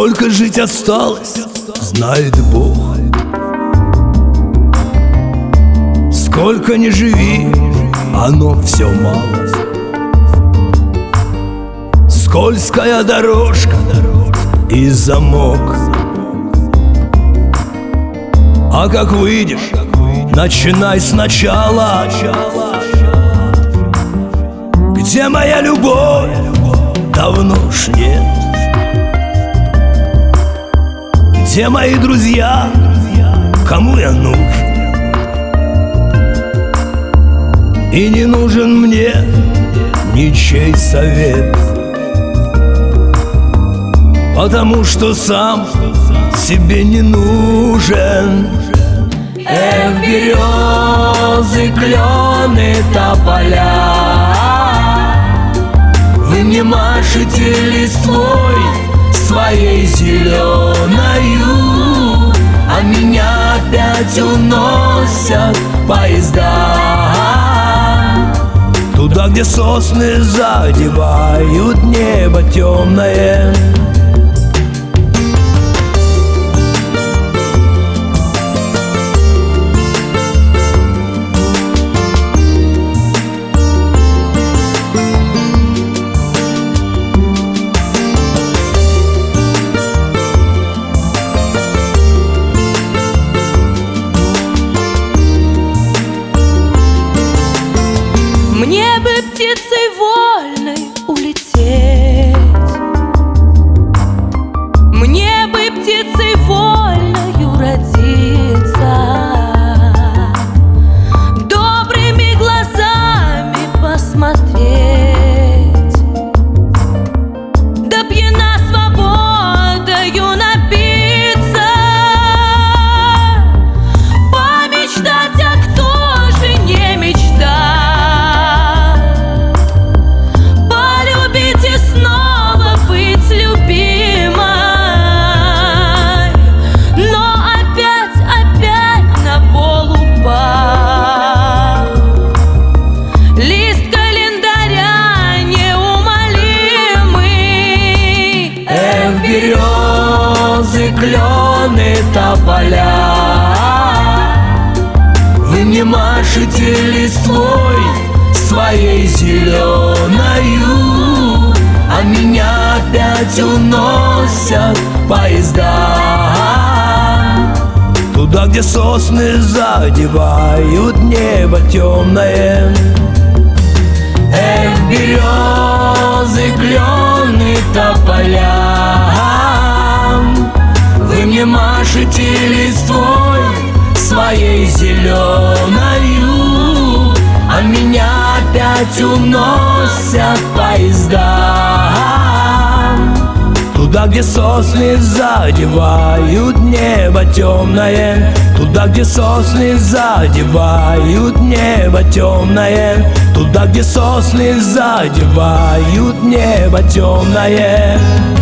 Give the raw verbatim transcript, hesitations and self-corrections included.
Сколько жить осталось, знает Бог. Сколько ни живи, оно все мало. Скользкая дорожка и замок. А как выйдешь, начинай сначала. Где моя любовь? Давно ж нет. Где мои друзья? Кому я нужен? И не нужен мне ничей совет, потому что сам себе не нужен. Эх, березы, клены, тополя, вы мне машете листвой своей зеленою, а меня опять уносят поезда туда, где сосны задевают небо темное. Мне бы птицей вольной улететь, мне бы птицей вольною родиться, добрыми глазами посмотреть, да пьяна свободою напиться, помечтать, а кто же не мечтает. Березы, клены, тополя, вы мне машете листвой своей зеленою, а меня опять уносят поезда туда, где сосны задевают небо темное. Эх, березы, клены, тополя, вы мне машете листвой своей зеленою, а меня опять уносят поезда туда, где сосны задевают небо темное. Туда, где сосны задевают небо темное. Туда, где сосны задевают небо темное.